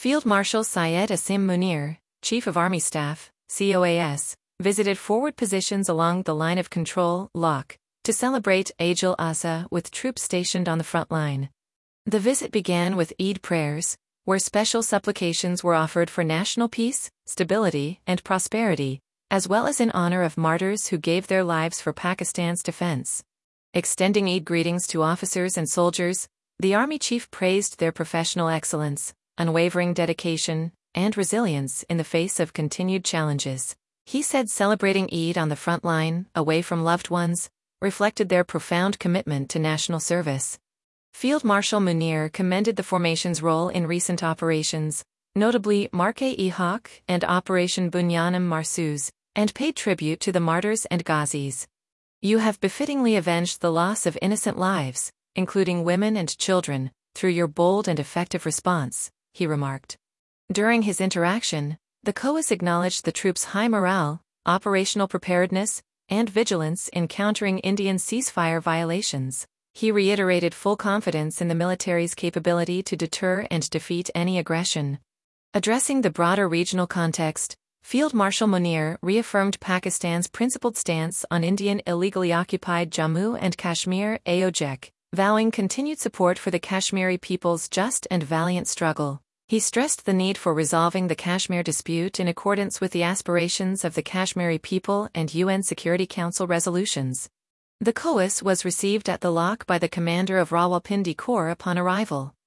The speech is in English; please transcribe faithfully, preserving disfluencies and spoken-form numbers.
Field Marshal Syed Asim Munir, Chief of Army Staff, C O A S, visited forward positions along the line of control, L O C, to celebrate Eid al-Adha with troops stationed on the front line. The visit began with Eid prayers, where special supplications were offered for national peace, stability, and prosperity, as well as in honor of martyrs who gave their lives for Pakistan's defense. Extending Eid greetings to officers and soldiers, the Army chief praised their professional excellence, unwavering dedication, and resilience in the face of continued challenges. He said celebrating Eid on the front line, away from loved ones, reflected their profound commitment to national service. Field Marshal Munir commended the formation's role in recent operations, notably Marque-e-Haq and Operation Bunyanim Marsouz, and paid tribute to the martyrs and Ghazis. "You have befittingly avenged the loss of innocent lives, including women and children, through your bold and effective response," he remarked. During his interaction, the C O A S acknowledged the troops' high morale, operational preparedness, and vigilance in countering Indian ceasefire violations. He reiterated full confidence in the military's capability to deter and defeat any aggression. Addressing the broader regional context, Field Marshal Munir reaffirmed Pakistan's principled stance on Indian illegally occupied Jammu and Kashmir A O J E C, vowing continued support for the Kashmiri people's just and valiant struggle. He stressed the need for resolving the Kashmir dispute in accordance with the aspirations of the Kashmiri people and U N Security Council resolutions. The C O A S was received at the L O C by the commander of Rawalpindi Corps upon arrival.